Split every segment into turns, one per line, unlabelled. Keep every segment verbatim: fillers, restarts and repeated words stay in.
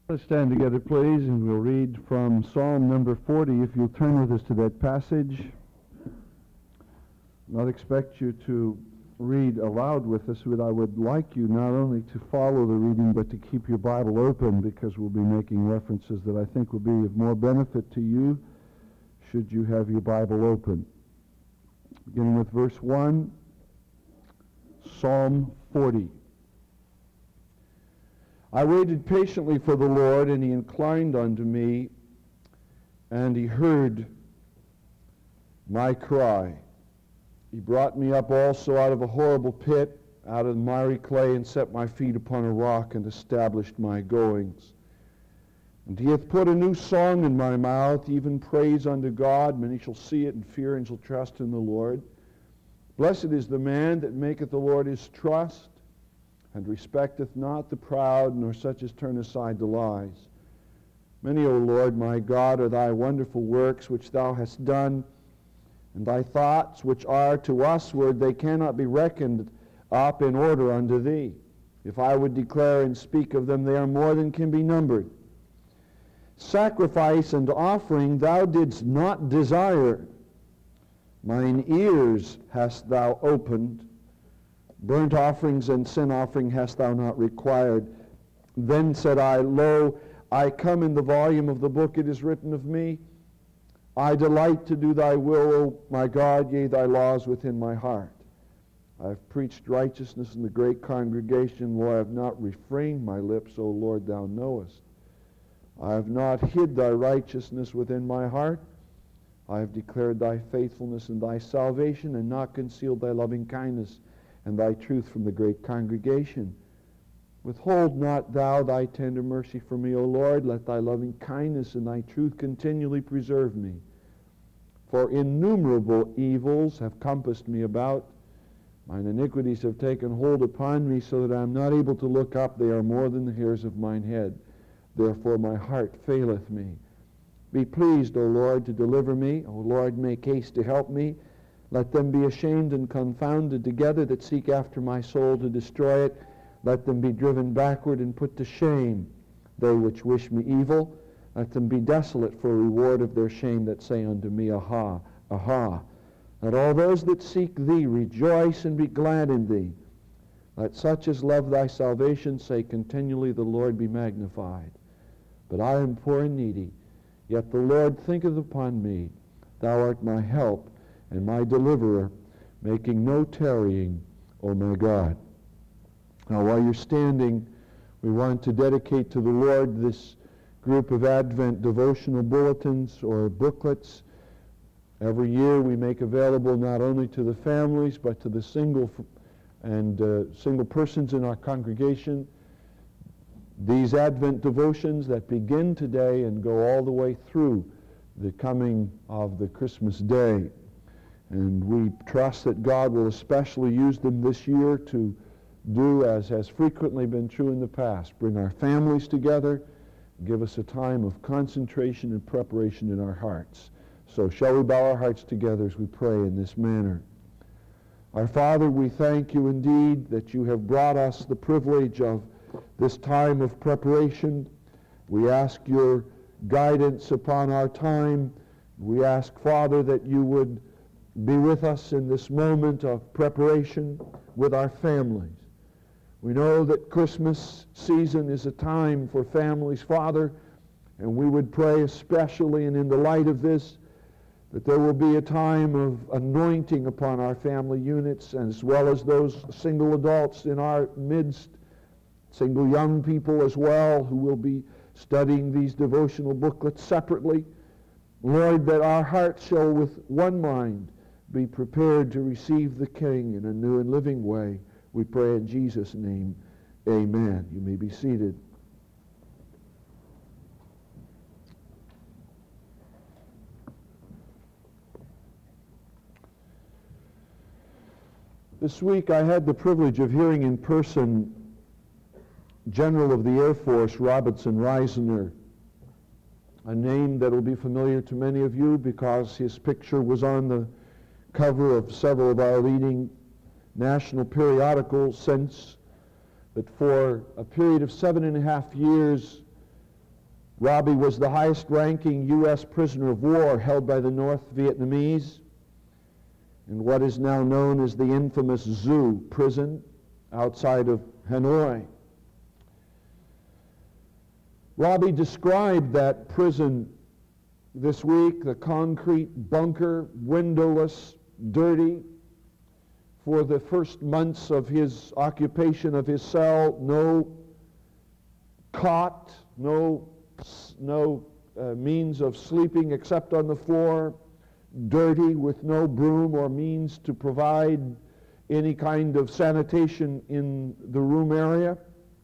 Let's stand together, please, and we'll read from Psalm number forty. If you'll turn with us to that passage. Not expect you to read aloud with us, but I would like you not only to follow the reading, but to keep your Bible open, because we'll be making references that I think will be of more benefit to you should you have your Bible open. Beginning with verse one, Psalm forty. I waited patiently for the Lord, and he inclined unto me, and he heard my cry. He brought me up also out of a horrible pit, out of the miry clay, and set my feet upon a rock, and established my goings. And he hath put a new song in my mouth, even praise unto God. Many shall see it and fear, and shall trust in the Lord. Blessed is the man that maketh the Lord his trust, and respecteth not the proud, nor such as turn aside to lies. Many, O Lord, my God, are thy wonderful works which thou hast done, and thy thoughts which are to usward, they cannot be reckoned up in order unto thee. If I would declare and speak of them, they are more than can be numbered. Sacrifice and offering thou didst not desire. Mine ears hast thou opened. Burnt offerings and sin offering hast thou not required. Then said I, Lo, I come. In the volume of the book it is written of me, I delight to do thy will, O my God, yea, thy laws within my heart. I have preached righteousness in the great congregation. Lo, I have not refrained my lips, O Lord, thou knowest. I have not hid thy righteousness within my heart. I have declared thy faithfulness and thy salvation, and not concealed thy loving kindness and thy truth from the great congregation. Withhold not thou thy tender mercy from me, O Lord. Let thy loving kindness and thy truth continually preserve me. For innumerable evils have compassed me about. Mine iniquities have taken hold upon me, so that I am not able to look up. They are more than the hairs of mine head. Therefore my heart faileth me. Be pleased, O Lord, to deliver me. O Lord, make haste to help me. Let them be ashamed and confounded together that seek after my soul to destroy it. Let them be driven backward and put to shame, they which wish me evil. Let them be desolate for reward of their shame that say unto me, Aha, aha. Let all those that seek thee rejoice and be glad in thee. Let such as love thy salvation say continually, The Lord be magnified. But I am poor and needy, yet the Lord thinketh upon me. Thou art my help and my deliverer, making no tarrying, O my God. Now, while you're standing, we want to dedicate to the Lord this group of Advent devotional bulletins or booklets. Every year we make available not only to the families, but to the single and uh, single persons in our congregation, these Advent devotions that begin today and go all the way through the coming of the Christmas day. And we trust that God will especially use them this year to do, as has frequently been true in the past, bring our families together, give us a time of concentration and preparation in our hearts. So shall we bow our hearts together as we pray in this manner. Our Father, we thank you indeed that you have brought us the privilege of this time of preparation. We ask your guidance upon our time. We ask, Father, that you would be with us in this moment of preparation with our families. We know that Christmas season is a time for families, Father, and we would pray especially and in the light of this that there will be a time of anointing upon our family units, as well as those single adults in our midst, single young people as well, who will be studying these devotional booklets separately. Lord, that our hearts shall with one mind be prepared to receive the King in a new and living way. We pray in Jesus' name. Amen. You may be seated. This week I had the privilege of hearing in person General of the Air Force Robinson Reisner, a name that will be familiar to many of you because his picture was on the cover of several of our leading national periodicals since, but for a period of seven and a half years Robbie was the highest-ranking U S prisoner of war held by the North Vietnamese in what is now known as the infamous Zoo prison outside of Hanoi. Robbie described that prison this week, the concrete bunker, windowless, dirty. For the first months of his occupation of his cell, no cot, no, no uh, means of sleeping except on the floor, dirty with no broom or means to provide any kind of sanitation in the room area.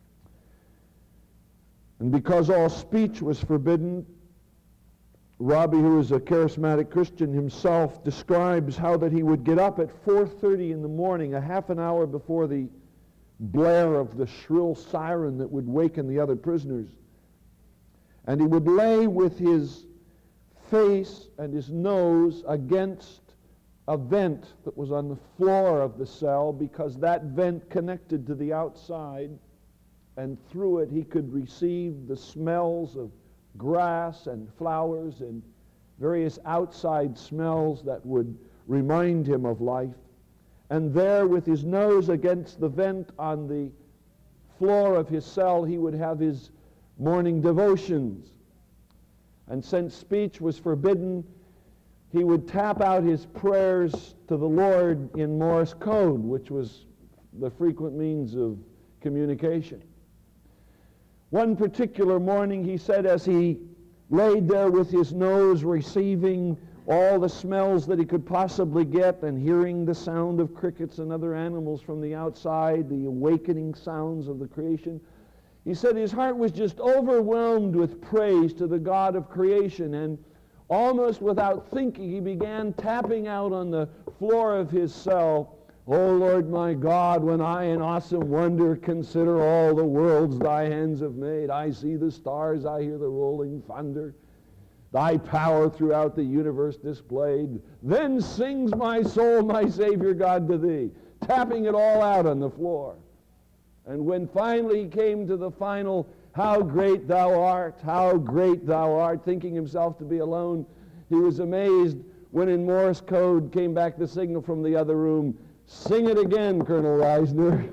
And because all speech was forbidden, Robbie, who is a charismatic Christian himself, describes how that he would get up at four thirty in the morning, a half an hour before the blare of the shrill siren that would waken the other prisoners. And he would lay with his face and his nose against a vent that was on the floor of the cell, because that vent connected to the outside, and through it he could receive the smells of grass and flowers and various outside smells that would remind him of life. And there, with his nose against the vent on the floor of his cell, he would have his morning devotions. And since speech was forbidden, he would tap out his prayers to the Lord in Morse code, which was the frequent means of communication. One particular morning, he said, as he laid there with his nose receiving all the smells that he could possibly get and hearing the sound of crickets and other animals from the outside, the awakening sounds of the creation, he said his heart was just overwhelmed with praise to the God of creation, and almost without thinking, he began tapping out on the floor of his cell, "O Lord my God, when I in awesome wonder consider all the worlds thy hands have made, I see the stars, I hear the rolling thunder, thy power throughout the universe displayed. Then sings my soul, my Savior God, to thee," tapping it all out on the floor. And when finally he came to the final, "How great thou art, how great thou art," thinking himself to be alone, he was amazed when in Morse code came back the signal from the other room, "Sing it again, Colonel Reisner."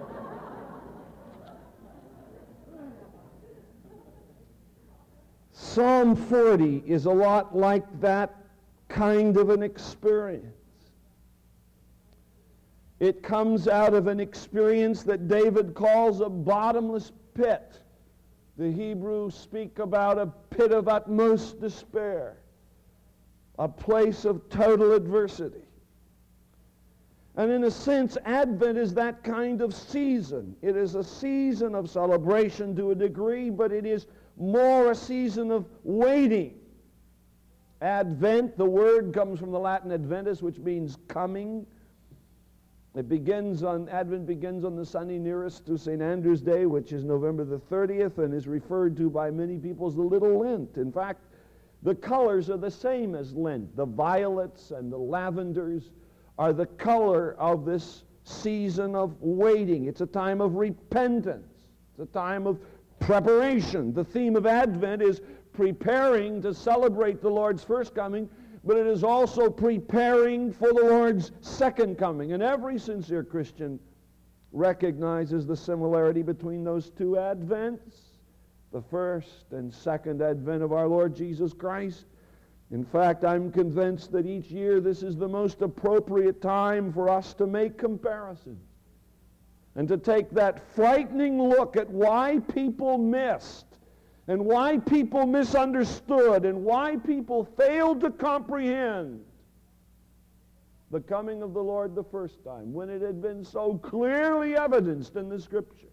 Psalm forty is a lot like that kind of an experience. It comes out of an experience that David calls a bottomless pit. The Hebrews speak about a pit of utmost despair, a place of total adversity. And in a sense, Advent is that kind of season. It is a season of celebration to a degree, but it is more a season of waiting. Advent, the word comes from the Latin adventus, which means coming. It begins on, Advent begins on the Sunday nearest to Saint Andrew's Day, which is November the thirtieth, and is referred to by many people as the Little Lent. In fact, the colors are the same as Lent. The violets and the lavenders are the color of this season of waiting. It's a time of repentance. It's a time of preparation. The theme of Advent is preparing to celebrate the Lord's first coming, but it is also preparing for the Lord's second coming. And every sincere Christian recognizes the similarity between those two Advents, the first and second Advent of our Lord Jesus Christ. In fact, I'm convinced that each year this is the most appropriate time for us to make comparisons and to take that frightening look at why people missed and why people misunderstood and why people failed to comprehend the coming of the Lord the first time, when it had been so clearly evidenced in the Scripture.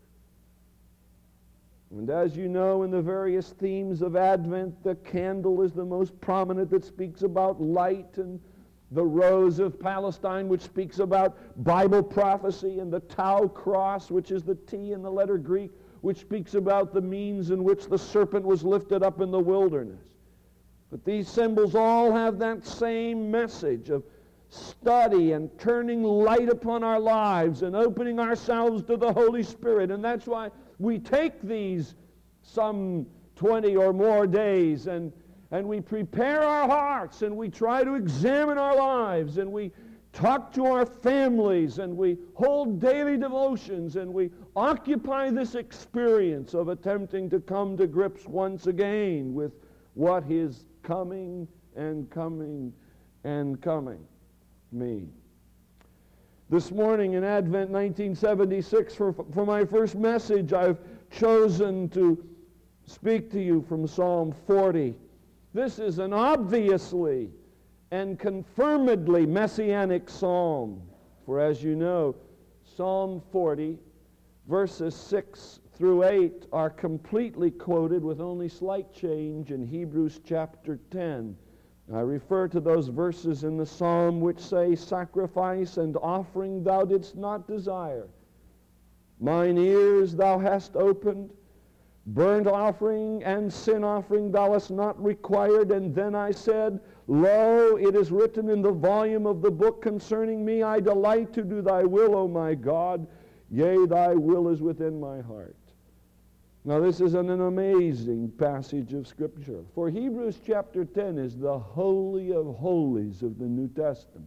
And as you know, in the various themes of Advent, the candle is the most prominent that speaks about light, and the rose of Palestine, which speaks about Bible prophecy, and the Tau cross, which is the T in the letter Greek, which speaks about the means in which the serpent was lifted up in the wilderness. But these symbols all have that same message of study and turning light upon our lives and opening ourselves to the Holy Spirit. And that's why we take these some twenty or more days, and, and we prepare our hearts, and we try to examine our lives, and we talk to our families, and we hold daily devotions, and we occupy this experience of attempting to come to grips once again with what is coming and coming and coming mean. This morning in Advent nineteen seventy-six, for, for my first message, I've chosen to speak to you from Psalm forty. This is an obviously and confirmedly messianic psalm. For as you know, Psalm forty, verses six through eight are completely quoted with only slight change in Hebrews chapter ten. I refer to those verses in the psalm which say, "Sacrifice and offering thou didst not desire. Mine ears thou hast opened. Burnt offering and sin offering thou hast not required. And then I said, Lo, it is written in the volume of the book concerning me, I delight to do thy will, O my God. Yea, thy will is within my heart." Now this is an, an amazing passage of Scripture. For Hebrews chapter ten is the holy of holies of the New Testament.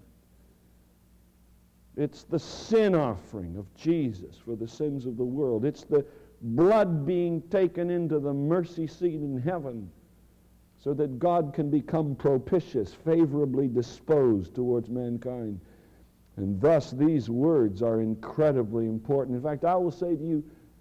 It's the sin offering of Jesus for the sins of the world. It's the blood being taken into the mercy seat in heaven so that God can become propitious, favorably disposed towards mankind. And thus these words are incredibly important. In fact, I will say to you,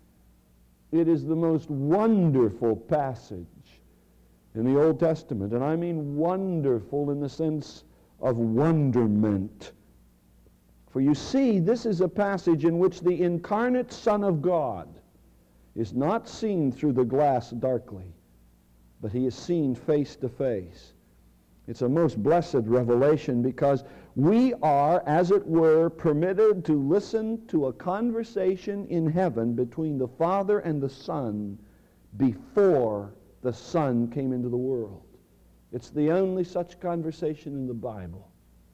it is the most wonderful passage in the Old Testament. And I mean wonderful in the sense of wonderment. For you see, this is a passage in which the incarnate Son of God is not seen through the glass darkly, but he is seen face to face. It's a most blessed revelation because we are, as it were, permitted to listen to a conversation in heaven between the Father and the Son before the Son came into the world. It's the only such conversation in the Bible.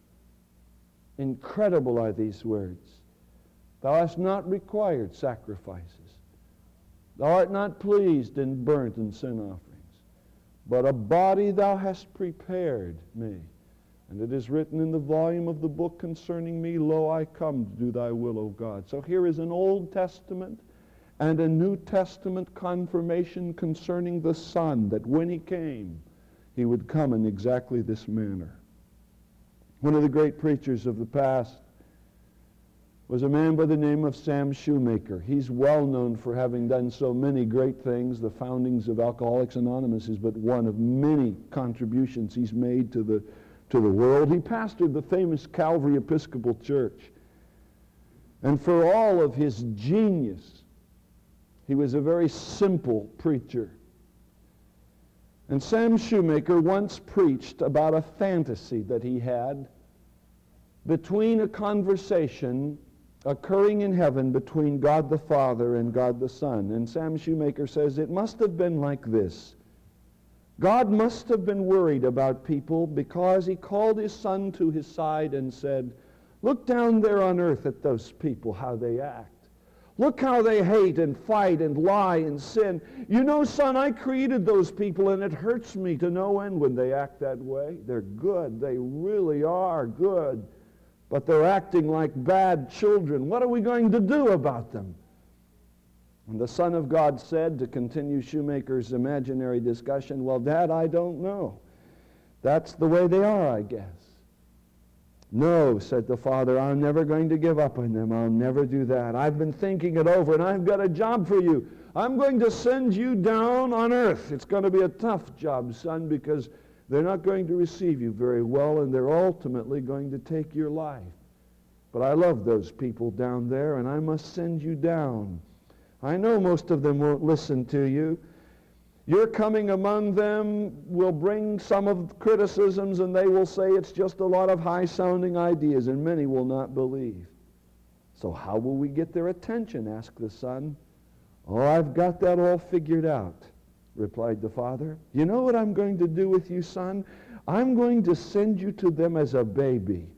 Incredible are these words. Thou hast not required sacrifices. Thou art not pleased in burnt and sin offerings. But a body thou hast prepared me. And it is written in the volume of the book concerning me, Lo, I come to do thy will, O God. So here is an Old Testament and a New Testament confirmation concerning the Son, that when he came, he would come in exactly this manner. One of the great preachers of the past was a man by the name of Sam Shoemaker. He's well known for having done so many great things. The foundings of Alcoholics Anonymous is but one of many contributions he's made to the, to the world. He pastored the famous Calvary Episcopal Church. And for all of his genius, he was a very simple preacher. And Sam Shoemaker once preached about a fantasy that he had between a conversation occurring in heaven between God the Father and God the Son. And Sam Shoemaker says it must have been like this. God must have been worried about people because he called his Son to his side and said, look down there on earth at those people, how they act. Look how they hate and fight and lie and sin. You know, Son, I created those people, and it hurts me to no end when they act that way. They're good. They really are good. But they're acting like bad children. What are we going to do about them? And the Son of God said, to continue Shoemaker's imaginary discussion, well, Dad, I don't know. That's the way they are, I guess. No, said the Father, I'm never going to give up on them. I'll never do that. I've been thinking it over, and I've got a job for you. I'm going to send you down on earth. It's going to be a tough job, son, because they're not going to receive you very well, and they're ultimately going to take your life. But I love those people down there, and I must send you down. I know most of them won't listen to you. Your coming among them will bring some of the criticisms, and they will say it's just a lot of high-sounding ideas, and many will not believe. So how will we get their attention? Asked the Son. Oh, I've got that all figured out, replied the Father. You know what I'm going to do with you, son? I'm going to send you to them as a baby.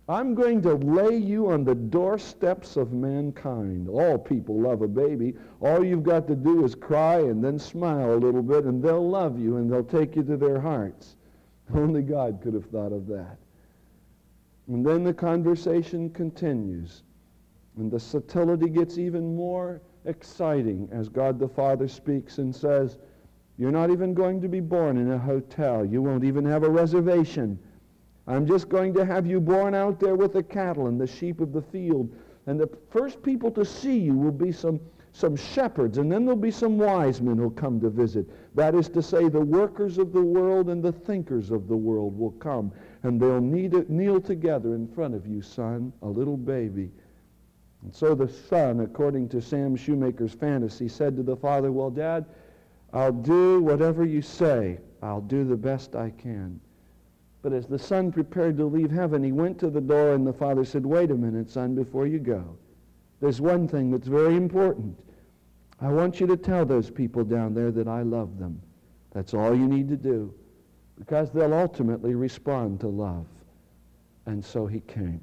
I'm going to lay you on the doorsteps of mankind. All people love a baby. All you've got to do is cry and then smile a little bit, and they'll love you, and they'll take you to their hearts. Only God could have thought of that. And then the conversation continues, and the subtlety gets even more exciting as God the Father speaks and says, you're not even going to be born in a hotel. You won't even have a reservation. I'm just going to have you born out there with the cattle and the sheep of the field. And the first people to see you will be some, some shepherds, and then there'll be some wise men who'll come to visit. That is to say, the workers of the world and the thinkers of the world will come, and they'll need, kneel together in front of you, son, a little baby. And so the son, according to Sam Shoemaker's fantasy, said to the father, well, Dad, I'll do whatever you say. I'll do the best I can. But as the son prepared to leave heaven, he went to the door, and the father said, wait a minute, son, before you go. There's one thing that's very important. I want you to tell those people down there that I love them. That's all you need to do, because they'll ultimately respond to love. And so he came.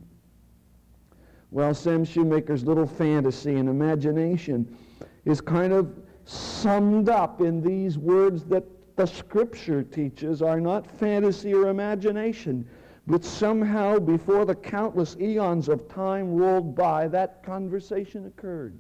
Well, Sam Shoemaker's little fantasy and imagination is kind of summed up in these words that the Scripture teaches are not fantasy or imagination, but somehow before the countless eons of time rolled by, that conversation occurred,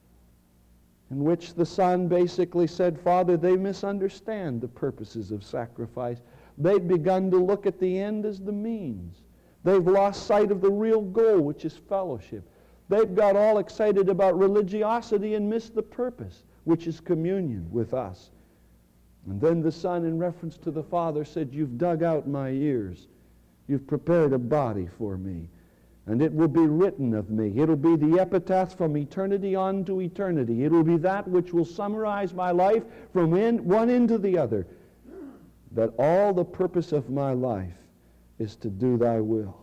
in which the son basically said, Father, they misunderstand the purposes of sacrifice. They've begun to look at the end as the means. They've lost sight of the real goal, which is fellowship. They've got all excited about religiosity and missed the purpose, which is communion with us. And then the son, in reference to the father, said, you've dug out my ears. You've prepared a body for me. And it will be written of me. It'll be the epitaph from eternity on to eternity. It'll be that which will summarize my life from in, one end to the other. That all the purpose of my life is to do thy will.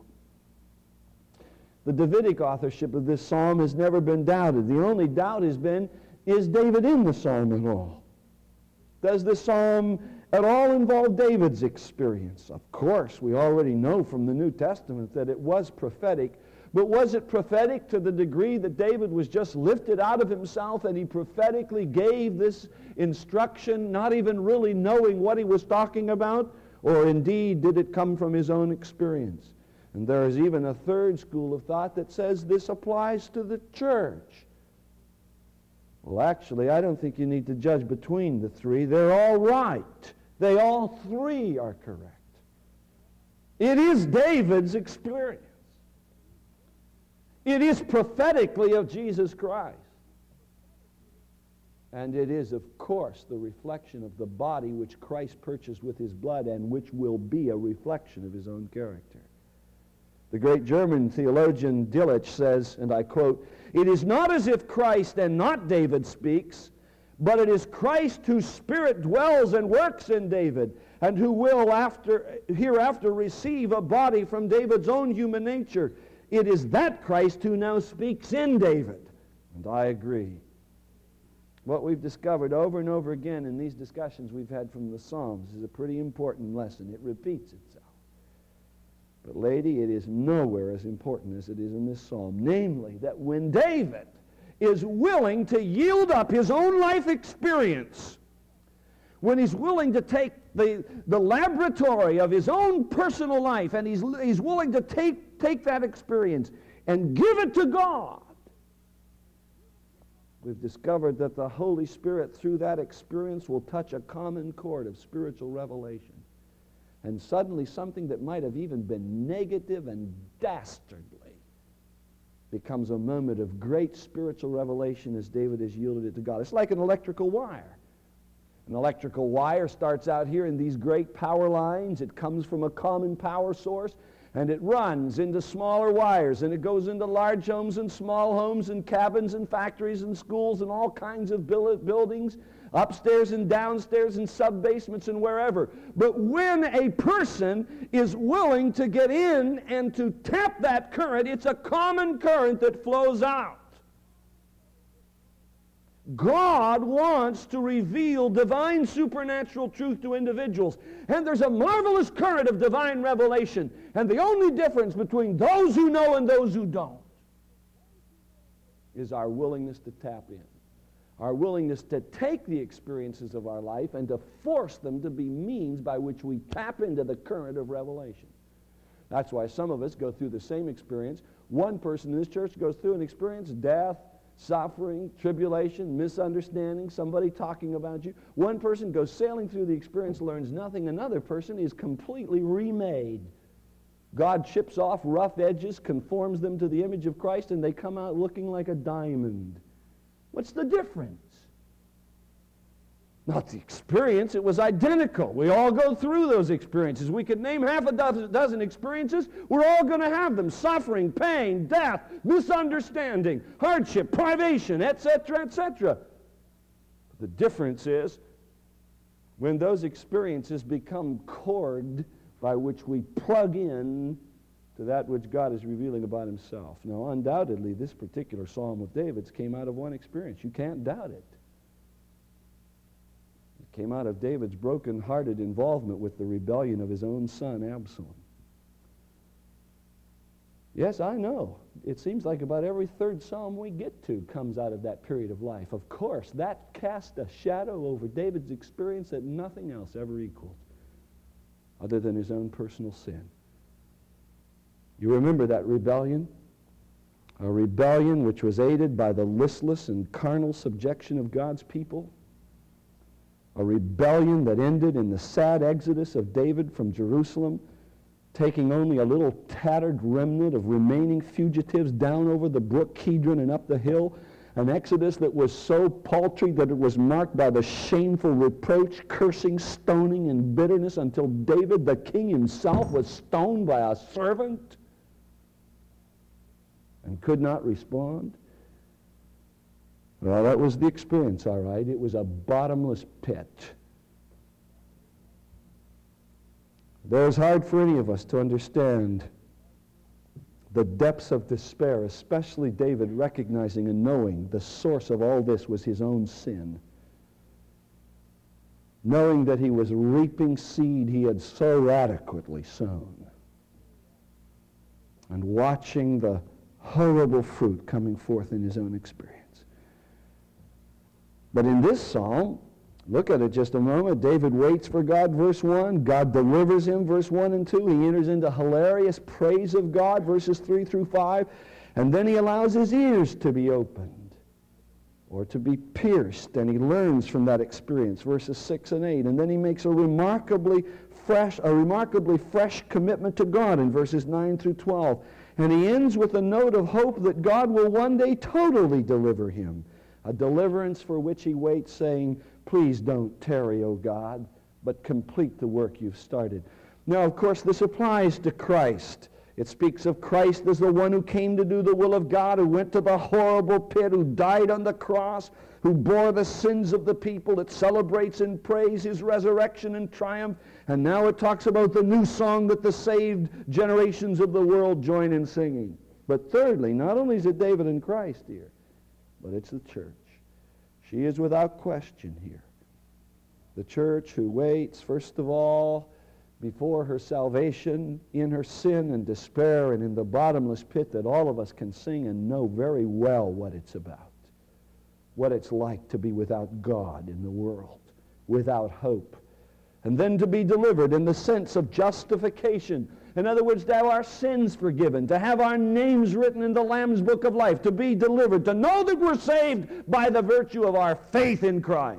The Davidic authorship of this psalm has never been doubted. The only doubt has been, is David in the psalm at all? Does the psalm at all involve David's experience? Of course, we already know from the New Testament that it was prophetic, but was it prophetic to the degree that David was just lifted out of himself and he prophetically gave this instruction, not even really knowing what he was talking about? Or indeed, did it come from his own experience? And there is even a third school of thought that says this applies to the church. Well, actually, I don't think you need to judge between the three. They're all right. They all three are correct. It is David's experience. It is prophetically of Jesus Christ. And it is, of course, the reflection of the body which Christ purchased with his blood and which will be a reflection of his own character. The great German theologian Delitzsch says, and I quote, it is not as if Christ and not David speaks, but it is Christ whose spirit dwells and works in David, and who will after, hereafter receive a body from David's own human nature. It is that Christ who now speaks in David. And I agree. What we've discovered over and over again in these discussions we've had from the Psalms is a pretty important lesson. It repeats itself. But lady, it is nowhere as important as it is in this psalm. Namely, that when David is willing to yield up his own life experience, when he's willing to take the, the laboratory of his own personal life, and he's, he's willing to take, take that experience and give it to God, we've discovered that the Holy Spirit, through that experience, will touch a common chord of spiritual revelation. And suddenly something that might have even been negative and dastardly becomes a moment of great spiritual revelation as David has yielded it to God. It's like an electrical wire. An electrical wire starts out here in these great power lines. It comes from a common power source, and it runs into smaller wires, and it goes into large homes and small homes and cabins and factories and schools and all kinds of buildings, upstairs and downstairs and sub-basements and wherever. But when a person is willing to get in and to tap that current, it's a common current that flows out. God wants to reveal divine supernatural truth to individuals. And there's a marvelous current of divine revelation. And the only difference between those who know and those who don't is our willingness to tap in. Our willingness to take the experiences of our life and to force them to be means by which we tap into the current of revelation. That's why some of us go through the same experience. One person in this church goes through an experience, death, suffering, tribulation, misunderstanding, somebody talking about you. One person goes sailing through the experience, learns nothing. Another person is completely remade. God chips off rough edges, conforms them to the image of Christ, and they come out looking like a diamond. What's the difference? Not the experience. It was identical. We all go through those experiences. We could name half a dozen, dozen experiences. We're all going to have them. Suffering, pain, death, misunderstanding, hardship, privation, et cetera, et cetera. The difference is when those experiences become cord by which we plug in to that which God is revealing about himself. Now, undoubtedly, this particular Psalm of David's came out of one experience. You can't doubt it. It came out of David's broken-hearted involvement with the rebellion of his own son, Absalom. Yes, I know. It seems like about every third psalm we get to comes out of that period of life. Of course, that cast a shadow over David's experience that nothing else ever equaled, other than his own personal sin. You remember that rebellion? A rebellion which was aided by the listless and carnal subjection of God's people. A rebellion that ended in the sad exodus of David from Jerusalem, taking only a little tattered remnant of remaining fugitives down over the brook Kidron and up the hill. An exodus that was so paltry that it was marked by the shameful reproach, cursing, stoning, and bitterness until David, the king himself, was stoned by a servant and could not respond. Well, that was the experience, all right. It was a bottomless pit. Though it's hard for any of us to understand the depths of despair, especially David recognizing and knowing the source of all this was his own sin. Knowing that he was reaping seed he had so adequately sown. And watching the horrible fruit coming forth in his own experience. But in this psalm, look at it just a moment. David waits for God, verse one. God delivers him, verse one and two. He enters into hilarious praise of God, verses three through five. And then he allows his ears to be opened or to be pierced, and he learns from that experience, verses six and eight. And then he makes a remarkably fresh, a remarkably fresh commitment to God in verses nine through twelve. And he ends with a note of hope that God will one day totally deliver him, a deliverance for which he waits, saying, "Please don't tarry, O God, but complete the work you've started." Now, of course, this applies to Christ. It speaks of Christ as the one who came to do the will of God, who went to the horrible pit, who died on the cross, who bore the sins of the people. It celebrates and praise his resurrection and triumph. And now it talks about the new song that the saved generations of the world join in singing. But thirdly, not only is it David and Christ here, but it's the church. She is without question here. The church who waits, first of all, before her salvation, in her sin and despair and in the bottomless pit that all of us can sing and know very well what it's about. What it's like to be without God in the world, without hope. And then to be delivered in the sense of justification. In other words, to have our sins forgiven, to have our names written in the Lamb's Book of Life, to be delivered, to know that we're saved by the virtue of our faith in Christ.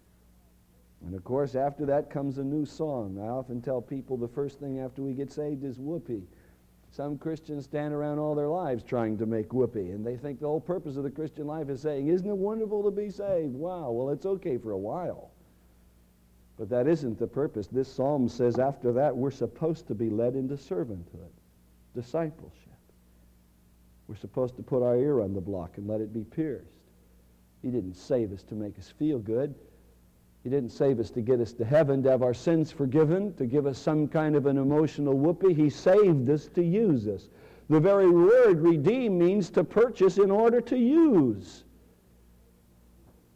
And of course, after that comes a new song. I often tell people the first thing after we get saved is whoopee. Some Christians stand around all their lives trying to make whoopee, and they think the whole purpose of the Christian life is saying, "Isn't it wonderful to be saved?" Wow, well, it's okay for a while. But that isn't the purpose. This psalm says after that we're supposed to be led into servanthood, discipleship. We're supposed to put our ear on the block and let it be pierced. He didn't save us to make us feel good. He didn't save us to get us to heaven, to have our sins forgiven, to give us some kind of an emotional whoopee. He saved us to use us. The very word redeem means to purchase in order to use.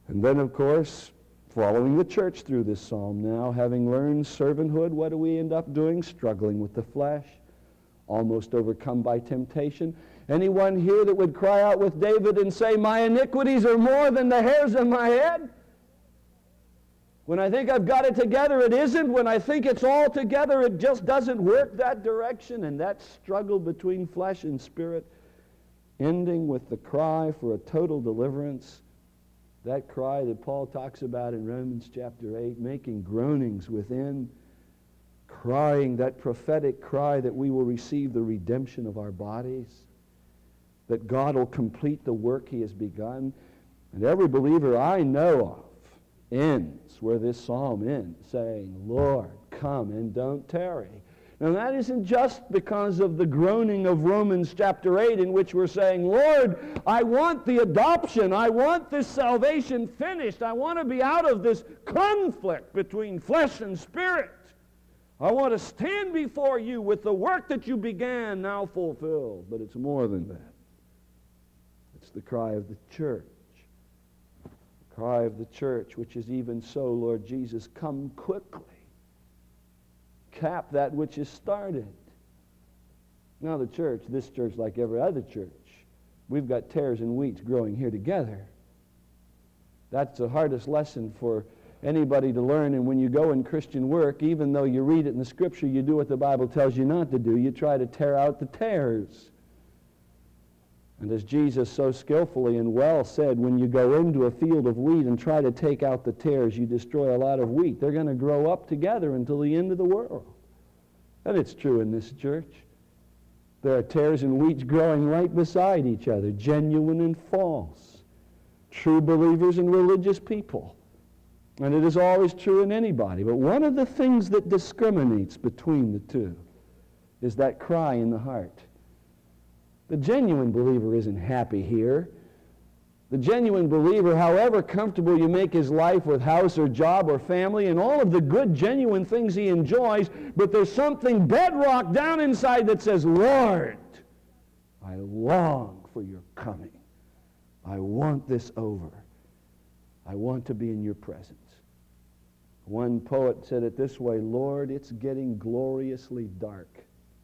And then, of course, following the church through this psalm now, having learned servanthood, what do we end up doing? Struggling with the flesh, almost overcome by temptation. Anyone here that would cry out with David and say, my iniquities are more than the hairs on my head? When I think I've got it together, it isn't. When I think it's all together, it just doesn't work that direction. And that struggle between flesh and spirit, ending with the cry for a total deliverance, that cry that Paul talks about in Romans chapter eight, making groanings within, crying, that prophetic cry that we will receive the redemption of our bodies, that God will complete the work he has begun. And every believer I know of ends where this psalm ends, saying, Lord, come and don't tarry. Now that isn't just because of the groaning of Romans chapter eight, in which we're saying, Lord, I want the adoption, I want this salvation finished, I want to be out of this conflict between flesh and spirit. I want to stand before you with the work that you began now fulfilled. But it's more than that. It's the cry of the church. Cry of the church, which is even so, Lord Jesus, come quickly. Cap that which is started. Now the church, this church like every other church, we've got tares and wheats growing here together. That's the hardest lesson for anybody to learn. And when you go in Christian work, even though you read it in the Scripture, you do what the Bible tells you not to do. You try to tear out the tares. And as Jesus so skillfully and well said, when you go into a field of wheat and try to take out the tares, you destroy a lot of wheat. They're going to grow up together until the end of the world. And it's true in this church. There are tares and wheats growing right beside each other, genuine and false, true believers and religious people. And it is always true in anybody. But one of the things that discriminates between the two is that cry in the heart. The genuine believer isn't happy here. The genuine believer, however comfortable you make his life with house or job or family and all of the good, genuine things he enjoys, but there's something bedrock down inside that says, Lord, I long for your coming. I want this over. I want to be in your presence. One poet said it this way, Lord, it's getting gloriously dark.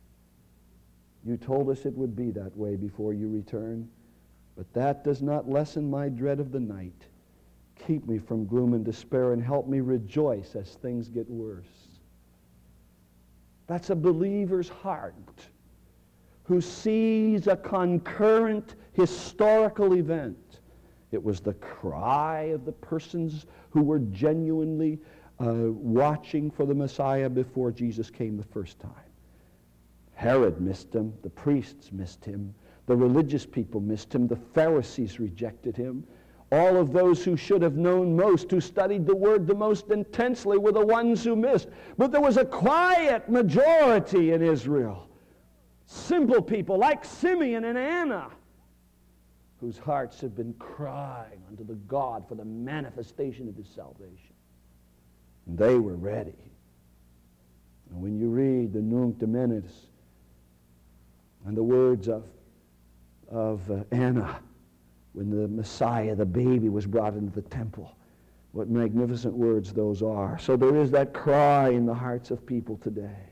You told us it would be that way before you return, but that does not lessen my dread of the night. Keep me from gloom and despair and help me rejoice as things get worse. That's a believer's heart who sees a concurrent historical event. It was the cry of the persons who were genuinely uh, watching for the Messiah before Jesus came the first time. Herod missed him. The priests missed him. The religious people missed him. The Pharisees rejected him. All of those who should have known most, who studied the Word the most intensely, were the ones who missed. But there was a quiet majority in Israel. Simple people like Simeon and Anna, whose hearts had been crying unto the God for the manifestation of his salvation. And they were ready. And when you read the Nunc Dimittis and the words of, of uh, Anna, when the Messiah, the baby, was brought into the temple, what magnificent words those are. So there is that cry in the hearts of people today.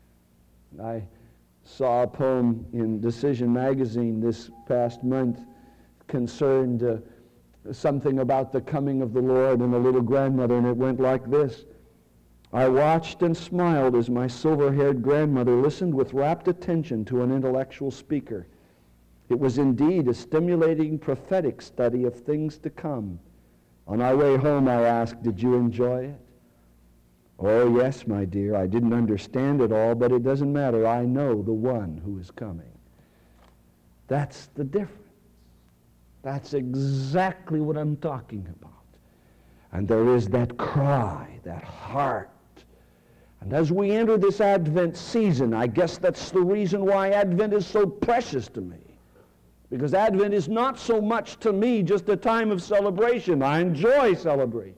I saw a poem in Decision magazine this past month concerned uh, something about the coming of the Lord and a little grandmother, and it went like this. I watched and smiled as my silver-haired grandmother listened with rapt attention to an intellectual speaker. It was indeed a stimulating prophetic study of things to come. On our way home, I asked, did you enjoy it? Oh, yes, my dear. I didn't understand it all, but it doesn't matter. I know the one who is coming. That's the difference. That's exactly what I'm talking about. And there is that cry, that heart. And as we enter this Advent season, I guess that's the reason why Advent is so precious to me. Because Advent is not so much to me just a time of celebration. I enjoy celebration.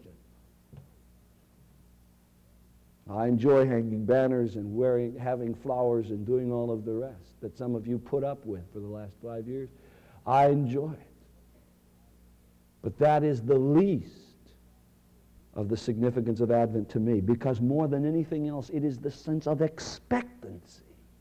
I enjoy hanging banners and wearing, having flowers and doing all of the rest that some of you put up with for the last five years. I enjoy it. But that is the least of the significance of Advent to me, because more than anything else, it is the sense of expectancy.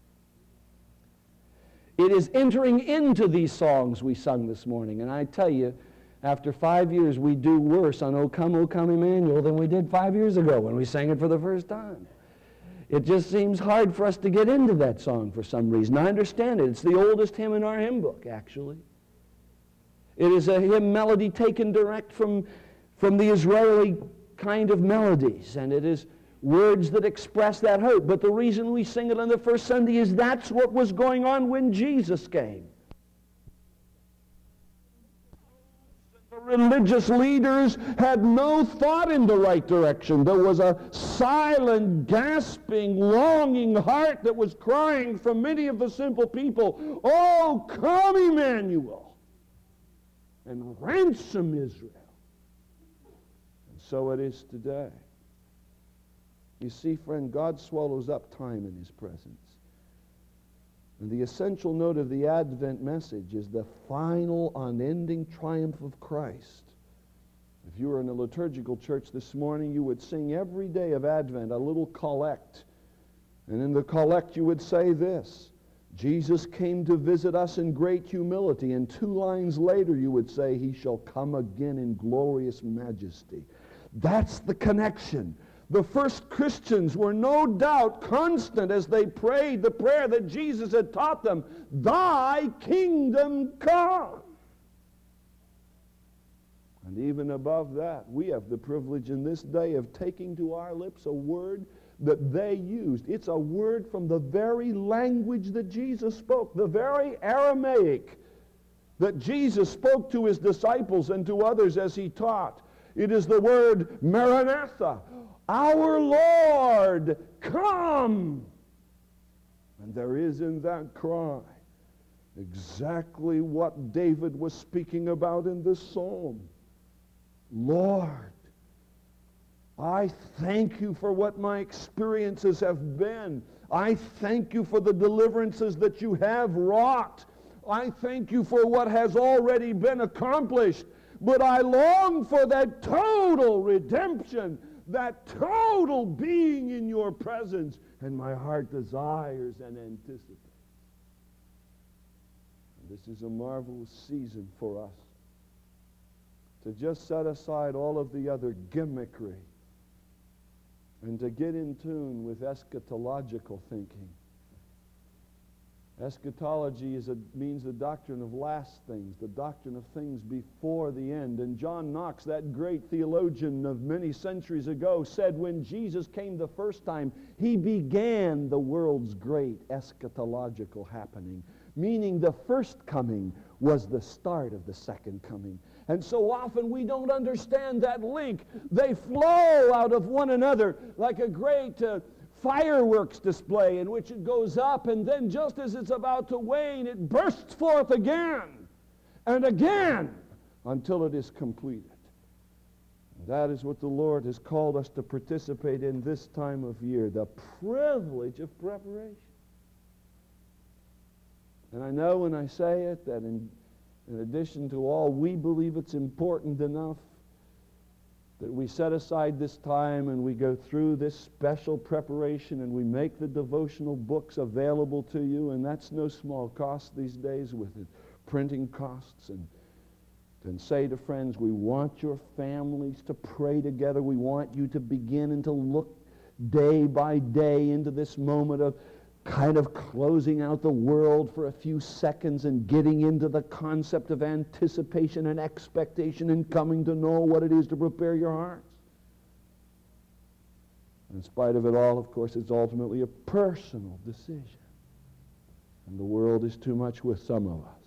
It is entering into these songs we sung this morning. And I tell you, after five years, we do worse on O Come, O Come, Emmanuel than we did five years ago when we sang it for the first time. It just seems hard for us to get into that song for some reason. I understand it. It's the oldest hymn in our hymn book, actually. It is a hymn melody taken direct from, from the Israeli kind of melodies, and it is words that express that hope. But the reason we sing it on the first Sunday is that's what was going on when Jesus came. The religious leaders had no thought in the right direction. There was a silent, gasping, longing heart that was crying from many of the simple people, "Oh, come, Emmanuel, and ransom Israel." And so it is today. You see, friend, God swallows up time in His presence. And the essential note of the Advent message is the final, unending triumph of Christ. If you were in a liturgical church this morning, you would sing every day of Advent a little collect. And in the collect you would say this: Jesus came to visit us in great humility. And two lines later you would say, He shall come again in glorious majesty. That's the connection. The first Christians were no doubt constant as they prayed the prayer that Jesus had taught them, "Thy kingdom come." And even above that, we have the privilege in this day of taking to our lips a word that they used. It's a word from the very language that Jesus spoke, the very Aramaic that Jesus spoke to His disciples and to others as He taught. It is the word Maranatha, our Lord, come. And there is in that cry exactly what David was speaking about in this psalm. Lord, I thank You for what my experiences have been. I thank You for the deliverances that You have wrought. I thank You for what has already been accomplished. But I long for that total redemption, that total being in Your presence, and my heart desires and anticipates. And this is a marvelous season for us to just set aside all of the other gimmickry and to get in tune with eschatological thinking. Eschatology is a, means the doctrine of last things, the doctrine of things before the end. And John Knox, that great theologian of many centuries ago, said when Jesus came the first time, He began the world's great eschatological happening, meaning the first coming was the start of the second coming. And so often we don't understand that link. They flow out of one another like a great uh, fireworks display in which it goes up, and then just as it's about to wane, it bursts forth again and again until it is completed. And that is what the Lord has called us to participate in this time of year, the privilege of preparation. And I know when I say it that in, in addition to all, we believe it's important enough that we set aside this time and we go through this special preparation and we make the devotional books available to you, and that's no small cost these days with the printing costs, and and say to friends, we want your families to pray together. We want you to begin and to look day by day into this moment of kind of closing out the world for a few seconds and getting into the concept of anticipation and expectation and coming to know what it is to prepare your hearts. In spite of it all, of course, it's ultimately a personal decision. And the world is too much with some of us.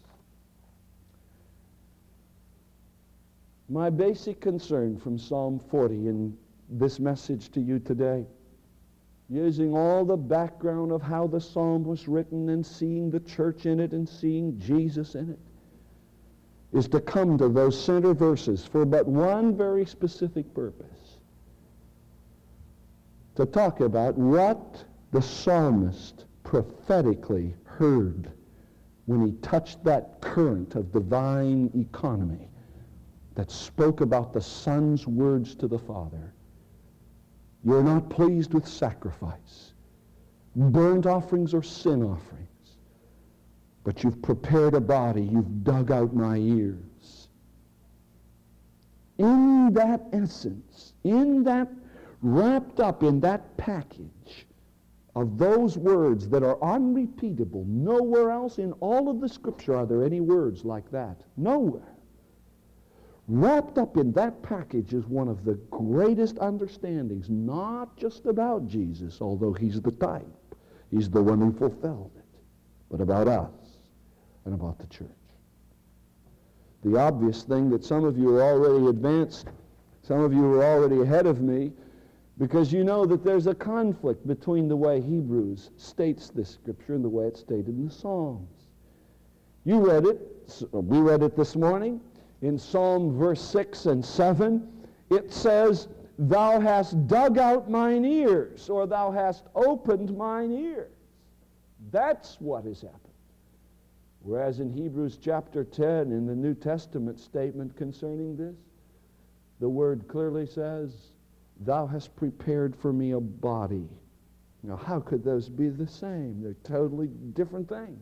My basic concern from Psalm forty in this message to you today, using all the background of how the psalm was written and seeing the church in it and seeing Jesus in it, is to come to those center verses for but one very specific purpose: to talk about what the psalmist prophetically heard when he touched that current of divine economy that spoke about the Son's words to the Father. You're not pleased with sacrifice, burnt offerings or sin offerings, but you've prepared a body, you've dug out my ears. In that essence, in that, wrapped up in that package of those words that are unrepeatable, nowhere else in all of the Scripture are there any words like that. Nowhere. Wrapped up in that package is one of the greatest understandings, not just about Jesus, although he's the type. He's the one who fulfilled it, but about us and about the church. The obvious thing that some of you are already advanced, some of you are already ahead of me, because you know that there's a conflict between the way Hebrews states this Scripture and the way it's stated in the Psalms. You read it, we read it this morning. In Psalm verse six and seven, it says, Thou hast dug out mine ears, or Thou hast opened mine ears. That's what has happened. Whereas in Hebrews chapter ten, in the New Testament statement concerning this, the word clearly says, Thou hast prepared for me a body. Now, how could those be the same? They're totally different things.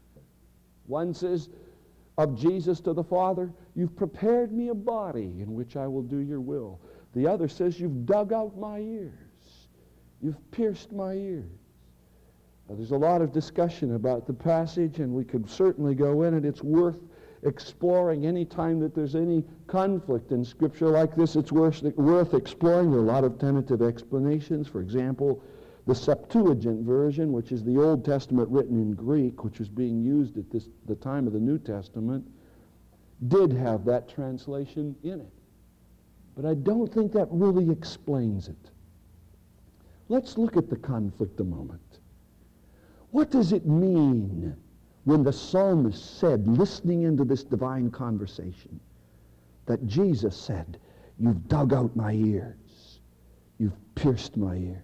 One says of Jesus to the Father, You've prepared me a body in which I will do your will. The other says, You've dug out my ears. You've pierced my ears. Now, there's a lot of discussion about the passage, and we could certainly go in it. It's worth exploring any time that there's any conflict in Scripture like this. It's worth, worth exploring. There are a lot of tentative explanations. For example, the Septuagint version, which is the Old Testament written in Greek, which was being used at this, the time of the New Testament, did have that translation in it. But I don't think that really explains it. Let's look at the conflict a moment. What does it mean when the psalmist said, listening into this divine conversation, that Jesus said, You've dug out my ears, you've pierced my ears?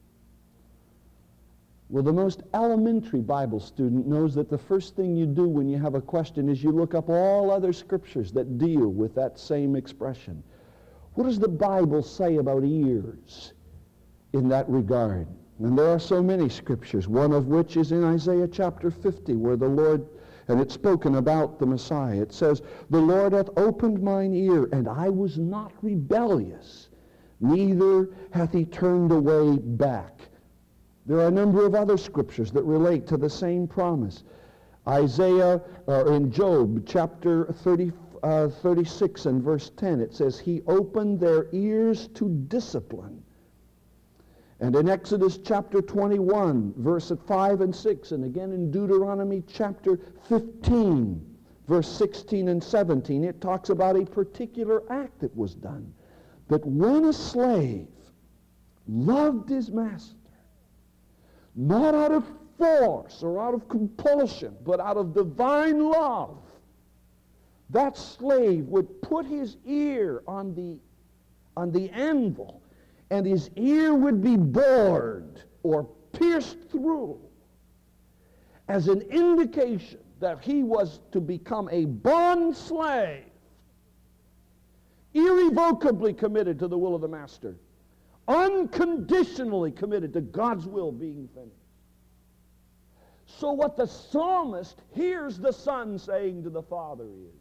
Well, the most elementary Bible student knows that the first thing you do when you have a question is you look up all other scriptures that deal with that same expression. What does the Bible say about ears in that regard? And there are so many scriptures, one of which is in Isaiah chapter fifty, where the Lord, and it's spoken about the Messiah. It says, The Lord hath opened mine ear, and I was not rebellious, neither hath he turned away back. There are a number of other scriptures that relate to the same promise. Isaiah, or in Job, chapter thirty, uh, thirty-six and verse ten, it says, He opened their ears to discipline. And in Exodus chapter twenty-one, verse five and six, and again in Deuteronomy chapter fifteen, verse sixteen and seventeen, it talks about a particular act that was done. That when a slave loved his master, not out of force or out of compulsion, but out of divine love, that slave would put his ear on the, on the anvil, and his ear would be bored or pierced through as an indication that he was to become a bond slave, irrevocably committed to the will of the master, unconditionally committed to God's will being finished. So what the psalmist hears the Son saying to the Father is,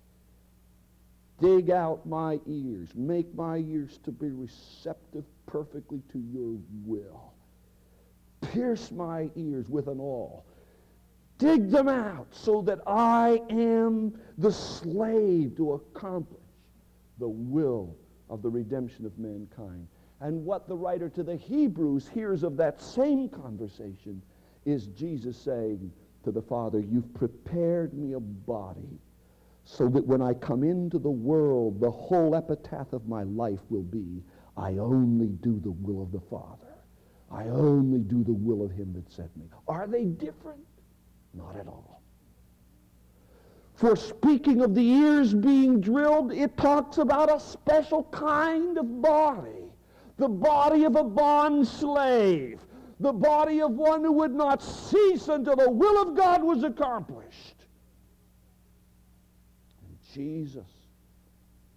dig out my ears, make my ears to be receptive perfectly to your will. Pierce my ears with an awl. Dig them out so that I am the slave to accomplish the will of the redemption of mankind. And what the writer to the Hebrews hears of that same conversation is Jesus saying to the Father, You've prepared me a body so that when I come into the world, the whole epitaph of my life will be, I only do the will of the Father. I only do the will of him that sent me. Are they different? Not at all. For speaking of the ears being drilled, it talks about a special kind of body. The body of a bond slave. The body of one who would not cease until the will of God was accomplished. And Jesus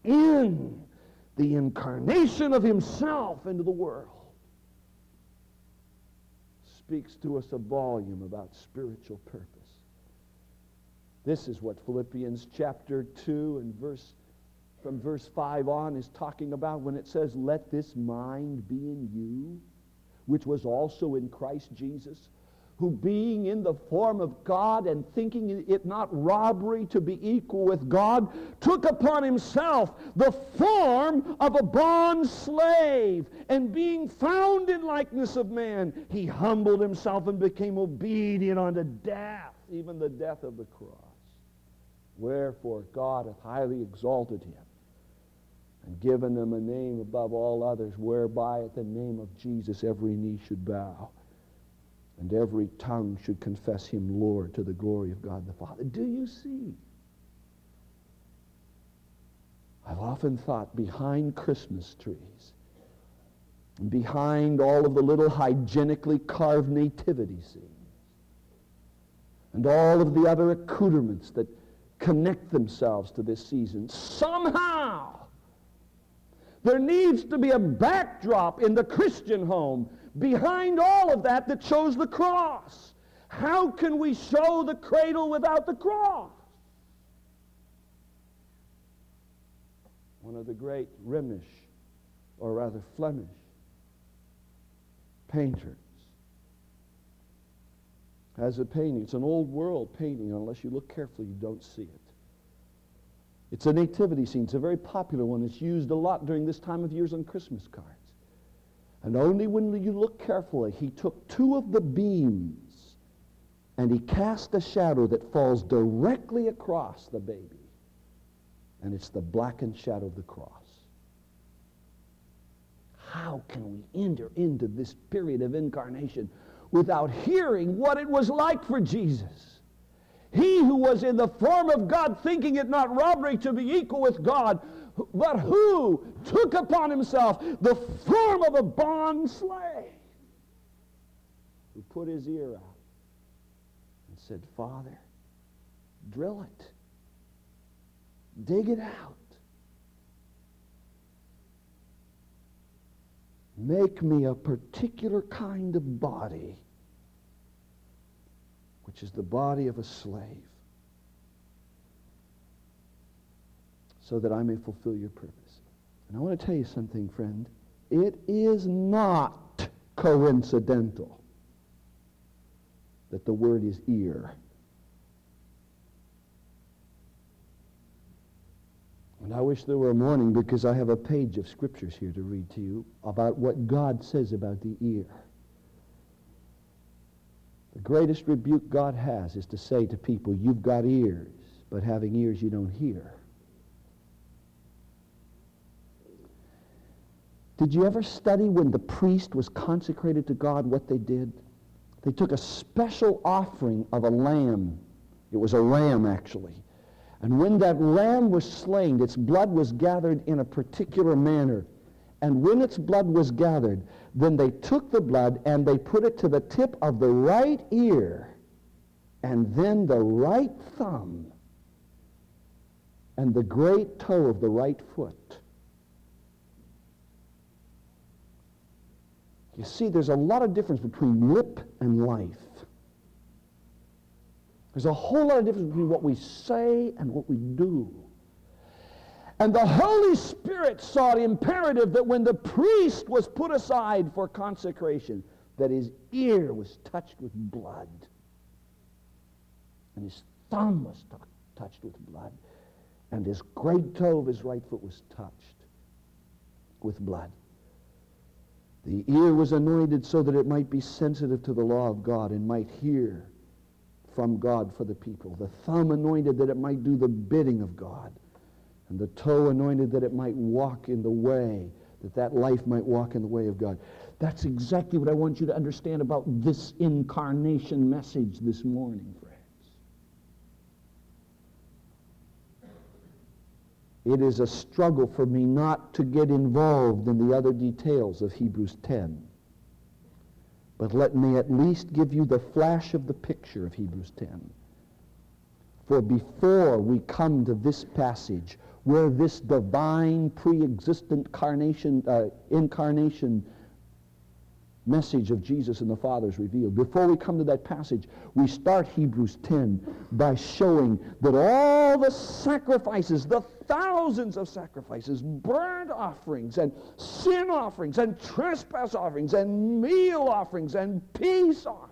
in the incarnation of himself into the world speaks to us a volume about spiritual purpose. This is what Philippians chapter two and verse from verse five on is talking about when it says, "Let this mind be in you, which was also in Christ Jesus, who being in the form of God and thinking it not robbery to be equal with God, took upon himself the form of a bond slave, and being found in likeness of man, he humbled himself and became obedient unto death, even the death of the cross. Wherefore God hath highly exalted him, and given him a name above all others, whereby at the name of Jesus every knee should bow, and every tongue should confess him Lord, to the glory of God the Father." Do you see? I've often thought behind Christmas trees, and behind all of the little hygienically carved nativity scenes, and all of the other accoutrements that connect themselves to this season, somehow there needs to be a backdrop in the Christian home behind all of that that shows the cross. How can we show the cradle without the cross? One of the great Rhemish, or rather Flemish, painters has a painting. It's an old world painting. Unless you look carefully, you don't see it. It's a nativity scene. It's a very popular one. It's used a lot during this time of years on Christmas cards. And only when you look carefully, he took two of the beams and he cast a shadow that falls directly across the baby. And it's the blackened shadow of the cross. How can we enter into this period of incarnation without hearing what it was like for Jesus? He who was in the form of God, thinking it not robbery to be equal with God, but who took upon himself the form of a bond slave, who put his ear out and said, "Father, drill it, dig it out, make me a particular kind of body, which is the body of a slave, so that I may fulfill your purpose." And I want to tell you something, friend. It is not coincidental that the word is ear. And I wish there were a morning, because I have a page of scriptures here to read to you about what God says about the ear. The greatest rebuke God has is to say to people, "You've got ears, but having ears you don't hear." Did you ever study when the priest was consecrated to God what they did? They took a special offering of a lamb. It was a ram, actually. And when that lamb was slain, its blood was gathered in a particular manner. And when its blood was gathered, then they took the blood and they put it to the tip of the right ear, and then the right thumb, and the great toe of the right foot. You see, there's a lot of difference between lip and life. There's a whole lot of difference between what we say and what we do. And the Holy Spirit saw it imperative that when the priest was put aside for consecration, that his ear was touched with blood, and his thumb was t- touched with blood, and his great toe of his right foot was touched with blood. The ear was anointed so that it might be sensitive to the law of God and might hear from God for the people. The thumb anointed that it might do the bidding of God. And the toe anointed that it might walk in the way, that that life might walk in the way of God. That's exactly what I want you to understand about this incarnation message this morning, friends. It is a struggle for me not to get involved in the other details of Hebrews ten. But let me at least give you the flash of the picture of Hebrews ten. For before we come to this passage, where this divine pre-existent carnation, uh, incarnation message of Jesus and the Father is revealed, before we come to that passage, we start Hebrews ten by showing that all the sacrifices, the thousands of sacrifices, burnt offerings and sin offerings and trespass offerings and meal offerings and peace offerings,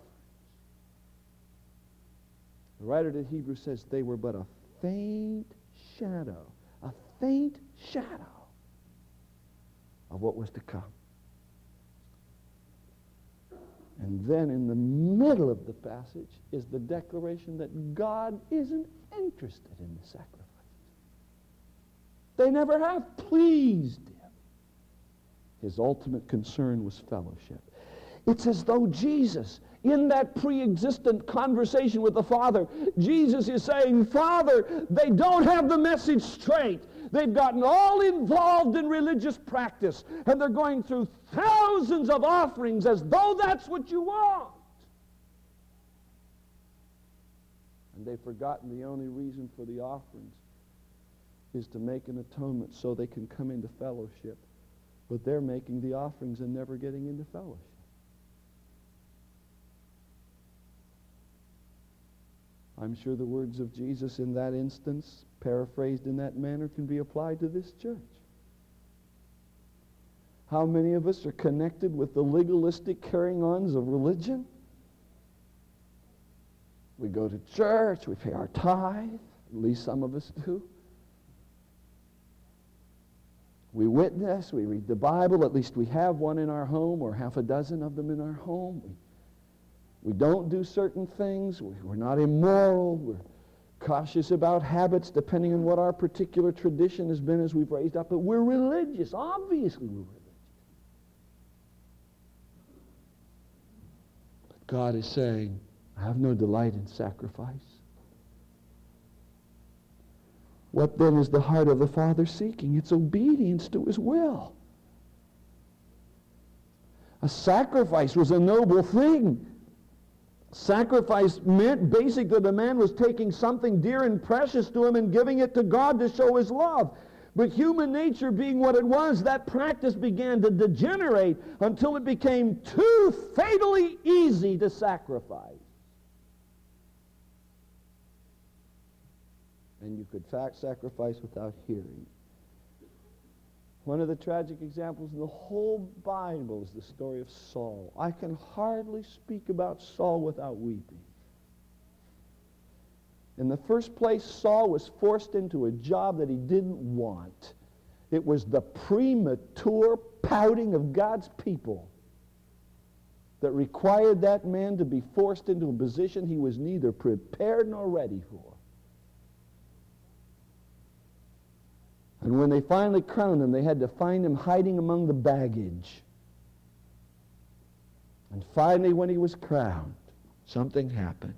the writer to Hebrews says they were but a faint shadow, a faint shadow of what was to come. And then in the middle of the passage is the declaration that God isn't interested in the sacrifices. They never have pleased him. His ultimate concern was fellowship. It's as though Jesus, in that pre-existent conversation with the Father, Jesus is saying, Father, they don't have the message straight. They've gotten all involved in religious practice, and they're going through thousands of offerings as though that's what you want. And they've forgotten the only reason for the offerings is to make an atonement so they can come into fellowship. But they're making the offerings and never getting into fellowship. I'm sure the words of Jesus in that instance, paraphrased in that manner, can be applied to this church. How many of us are connected with the legalistic carrying-ons of religion? We go to church, we pay our tithe, at least some of us do. We witness, we read the Bible, at least we have one in our home or half a dozen of them in our home. We We don't do certain things. We're not immoral. We're cautious about habits depending on what our particular tradition has been as we've raised up. But we're religious. Obviously we're religious. But God is saying, I have no delight in sacrifice. What then is the heart of the Father seeking? It's obedience to his will. A sacrifice was a noble thing. Sacrifice meant basically the man was taking something dear and precious to him and giving it to God to show his love. But human nature being what it was, that practice began to degenerate until it became too fatally easy to sacrifice. And you could fact sacrifice without hearing. One of the tragic examples in the whole Bible is the story of Saul. I can hardly speak about Saul without weeping. In the first place, Saul was forced into a job that he didn't want. It was the premature pouting of God's people that required that man to be forced into a position he was neither prepared nor ready for. And when they finally crowned him, they had to find him hiding among the baggage. And finally, when he was crowned, something happened.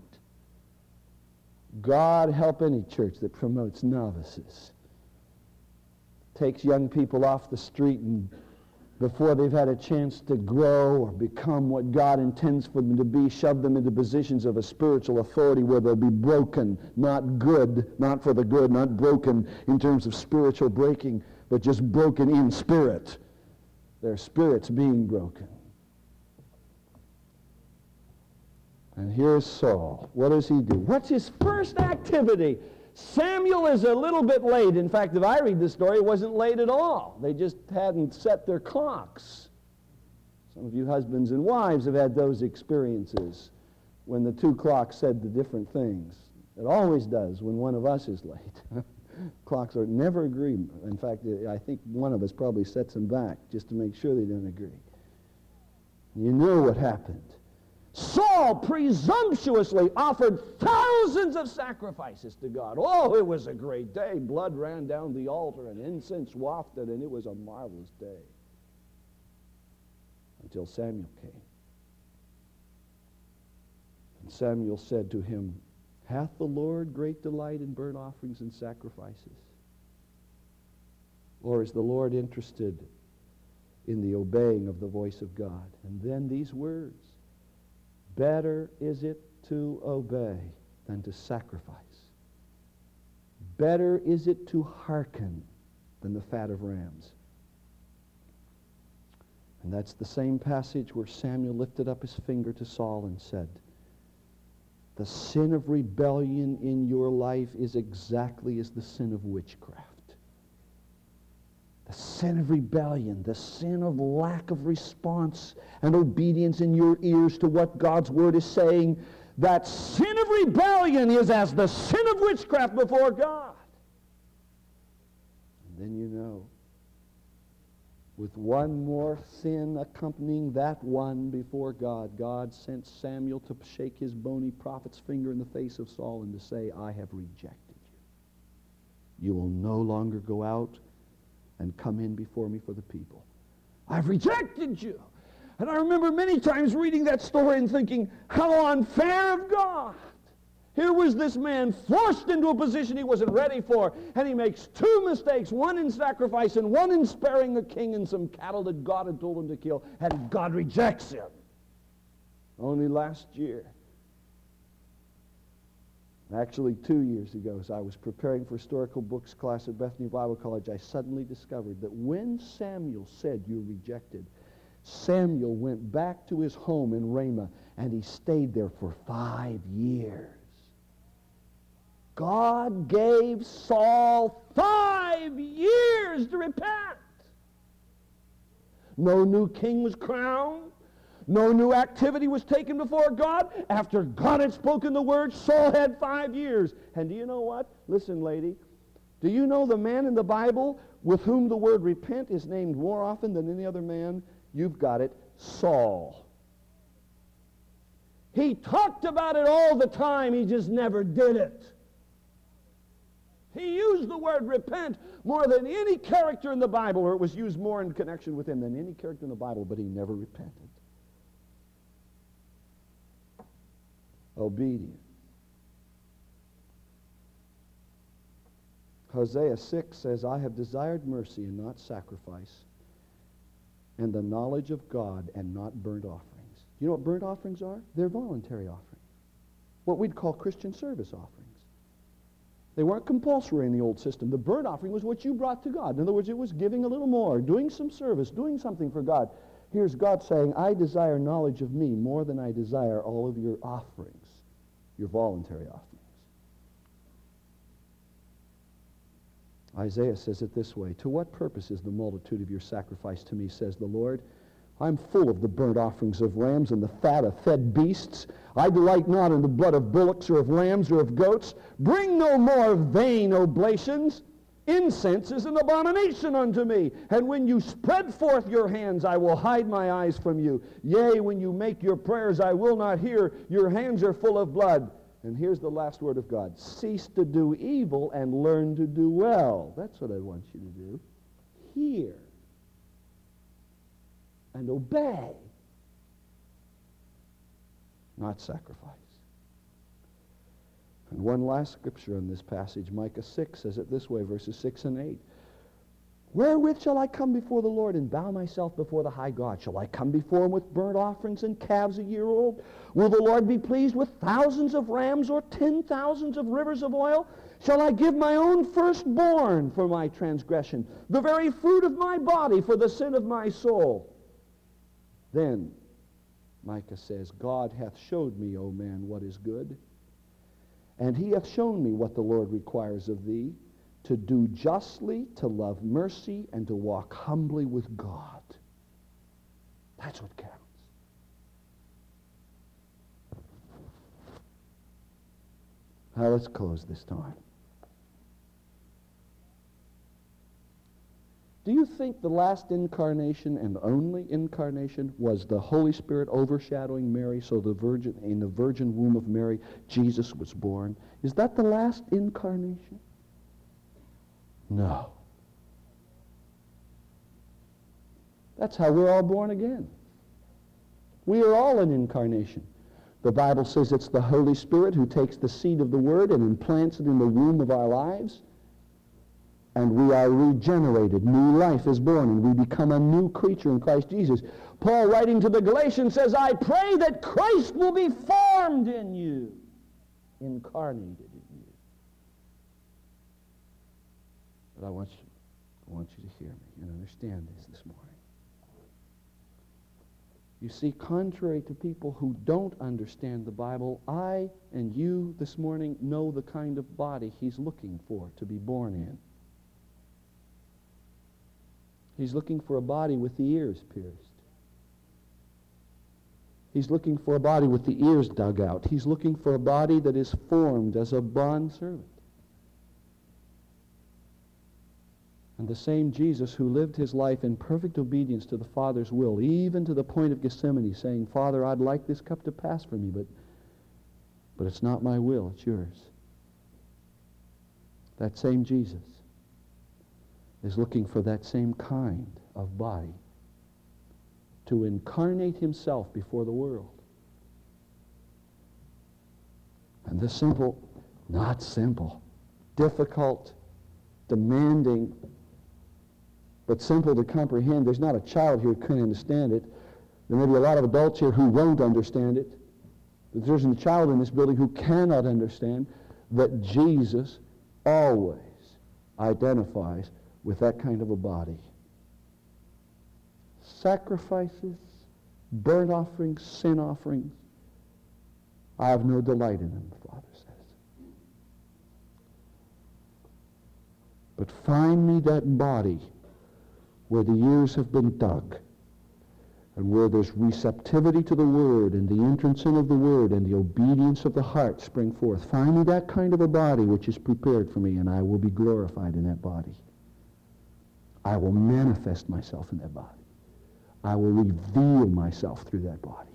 God help any church that promotes novices. Takes young people off the street and before they've had a chance to grow or become what God intends for them to be, shove them into positions of a spiritual authority where they'll be broken, not good, not for the good, not broken in terms of spiritual breaking, but just broken in spirit. Their spirit's being broken. And here's Saul. What does he do? What's his first activity? Samuel is a little bit late. In fact, if I read the story, it wasn't late at all. They just hadn't set their clocks. Some of you husbands and wives have had those experiences when the two clocks said the different things. It always does when one of us is late. Clocks are never agree. In fact, I think one of us probably sets them back just to make sure they don't agree. You know what happened. Saul presumptuously offered thousands of sacrifices to God. Oh, it was a great day. Blood ran down the altar and incense wafted, and it was a marvelous day. Until Samuel came. And Samuel said to him, "Hath the Lord great delight in burnt offerings and sacrifices? Or is the Lord interested in the obeying of the voice of God?" And then these words, "Better is it to obey than to sacrifice, Better is it to hearken than the fat of rams. And that's the same passage where Samuel lifted up his finger to Saul and said, the sin of rebellion in your life is exactly as the sin of witchcraft. The sin of rebellion, the sin of lack of response and obedience in your ears to what God's Word is saying, that sin of rebellion is as the sin of witchcraft before God. And then you know, with one more sin accompanying that one before God, God sent Samuel to shake his bony prophet's finger in the face of Saul and to say, I have rejected you. You will no longer go out and come in before me for the people. I've rejected you. And I remember many times reading that story and thinking, how unfair of God. Here was this man forced into a position he wasn't ready for, and he makes two mistakes, one in sacrifice and one in sparing the king and some cattle that God had told him to kill, and God rejects him. Only last year, actually two years ago, as I was preparing for historical books class at Bethany Bible College, I suddenly discovered that when Samuel said, you're rejected, Samuel went back to his home in Ramah, and he stayed there for five years. God gave Saul five years to repent. No new king was crowned. No new activity was taken before God. After God had spoken the word, Saul had five years. And do you know what? Listen, lady. Do you know the man in the Bible with whom the word repent is named more often than any other man? You've got it, Saul. He talked about it all the time. He just never did it. He used the word repent more than any character in the Bible, or it was used more in connection with him than any character in the Bible, but he never repented. Obedience. Hosea six says, I have desired mercy and not sacrifice, and the knowledge of God and not burnt offerings. You know what burnt offerings are? They're voluntary offerings. What we'd call Christian service offerings. They weren't compulsory in the old system. The burnt offering was what you brought to God. In other words, it was giving a little more, doing some service, doing something for God. Here's God saying, I desire knowledge of me more than I desire all of your offerings, your voluntary offerings. Isaiah says it this way, to what purpose is the multitude of your sacrifice to me, says the Lord? I'm full of the burnt offerings of rams and the fat of fed beasts. I delight not in the blood of bullocks or of lambs or of goats. Bring no more vain oblations. Incense is an abomination unto me. And when you spread forth your hands, I will hide my eyes from you. Yea, when you make your prayers, I will not hear. Your hands are full of blood. And here's the last word of God. Cease to do evil and learn to do well. That's what I want you to do. Hear and obey, not sacrifice. And one last scripture in this passage, Micah six, says it this way, verses six and eight. Wherewith shall I come before the Lord and bow myself before the high God? Shall I come before him with burnt offerings and calves a year old? Will the Lord be pleased with thousands of rams or ten thousands of rivers of oil? Shall I give my own firstborn for my transgression, the very fruit of my body for the sin of my soul? Then Micah says, God hath showed me, O man, what is good, and he hath shown me what the Lord requires of thee, to do justly, to love mercy, and to walk humbly with God. That's what counts. Now let's close this time. Do you think the last incarnation and only incarnation was the Holy Spirit overshadowing Mary, so the virgin in the virgin womb of Mary, Jesus was born? Is that the last incarnation? No. That's how we're all born again. We are all an incarnation. The Bible says it's the Holy Spirit who takes the seed of the Word and implants it in the womb of our lives. And we are regenerated. New life is born, and we become a new creature in Christ Jesus. Paul, writing to the Galatians, says, I pray that Christ will be formed in you, incarnated in you.
But I want you, I want you to hear me and understand this this morning. You see, contrary to people who don't understand the Bible, I and you this morning know the kind of body he's looking for to be born in. He's looking for a body with the ears pierced. He's looking for a body with the ears dug out. He's looking for a body that is formed as a bondservant. And the same Jesus who lived his life in perfect obedience to the Father's will, even to the point of Gethsemane, saying, Father, I'd like this cup to pass from me, but, but it's not my will, it's yours. That same Jesus is looking for that same kind of body to incarnate himself before the world. And the simple, not simple, difficult, demanding, but simple to comprehend. There's not a child here who couldn't understand it. There may be a lot of adults here who won't understand it. But there's a child in this building who cannot understand that Jesus always identifies with that kind of a body. Sacrifices, burnt offerings, sin offerings, I have no delight in them, the Father says. But find me that body where the ears have been dug, and where there's receptivity to the Word, and the entrance in of the Word, and the obedience of the heart spring forth. Find me that kind of a body which is prepared for me, and I will be glorified in that body. I will manifest myself in that body. I will reveal myself through that body.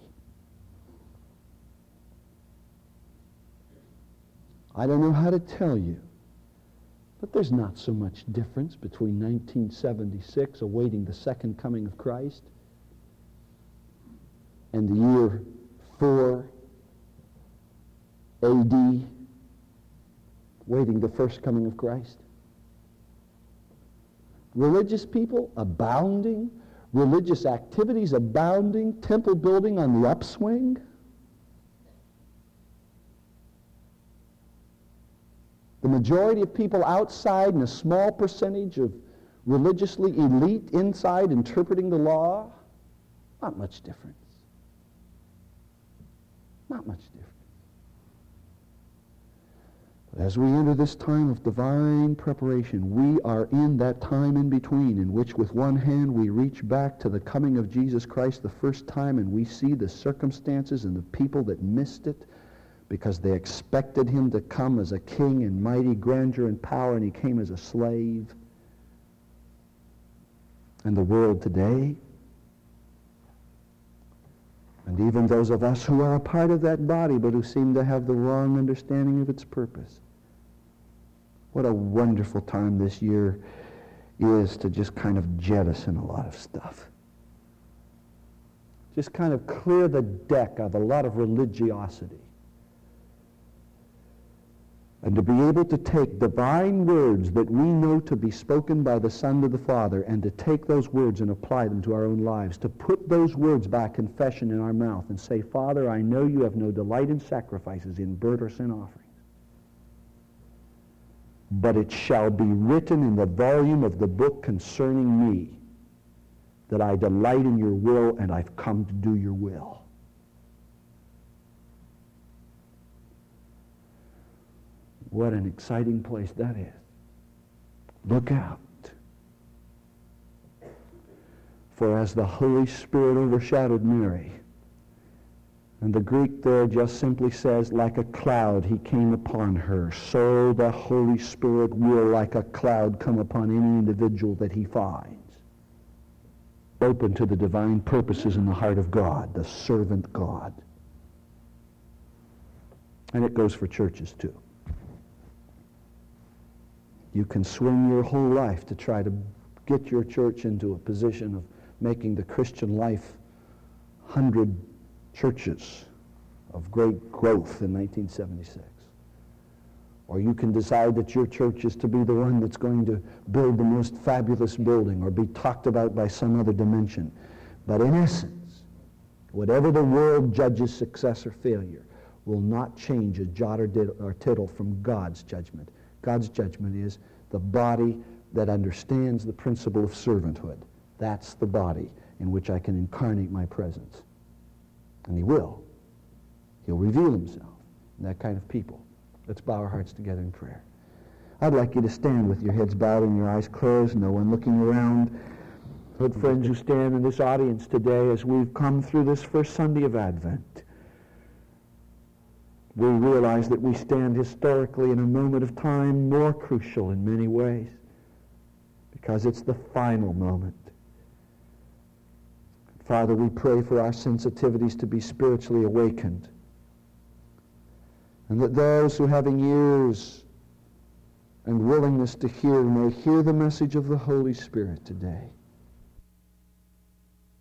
I don't know how to tell you, but there's not so much difference between nineteen seventy-six, awaiting the second coming of Christ, and the year four A D, waiting the first coming of Christ. Religious people abounding, religious activities abounding, temple building on the upswing. The majority of people outside and a small percentage of religiously elite inside interpreting the law. Not much difference. Not much difference. But as we enter this time of divine preparation, we are in that time in between in which with one hand we reach back to the coming of Jesus Christ the first time, and we see the circumstances and the people that missed it because they expected him to come as a king in mighty grandeur and power, and he came as a slave. And the world today, and even those of us who are a part of that body but who seem to have the wrong understanding of its purpose. What a wonderful time this year is to just kind of jettison a lot of stuff. Just kind of clear the deck of a lot of religiosity. And to be able to take divine words that we know to be spoken by the Son to the Father, and to take those words and apply them to our own lives, to put those words by confession in our mouth and say, Father, I know you have no delight in sacrifices, in burnt or sin offerings. But it shall be written in the volume of the book concerning me that I delight in your will and I've come to do your will. What an exciting place that is. Look out. For as the Holy Spirit overshadowed Mary, and the Greek there just simply says, like a cloud he came upon her, so the Holy Spirit will, like a cloud, come upon any individual that he finds open to the divine purposes in the heart of God, the servant God. And it goes for churches too. You can swing your whole life to try to get your church into a position of making the Christian life hundred churches of great growth in nineteen seventy-six. Or you can decide that your church is to be the one that's going to build the most fabulous building or be talked about by some other dimension. But in essence, whatever the world judges success or failure will not change a jot or tittle from God's judgment. God's judgment is the body that understands the principle of servanthood. That's the body in which I can incarnate my presence. And he will. He'll reveal himself in that kind of people. Let's bow our hearts together in prayer. I'd like you to stand with your heads bowed and your eyes closed, no one looking around. Good friends who stand in this audience today, as we've come through this first Sunday of Advent, we realize that we stand historically in a moment of time more crucial in many ways, because it's the final moment. Father, we pray for our sensitivities to be spiritually awakened, and that those who, having ears and willingness to hear, may hear the message of the Holy Spirit today.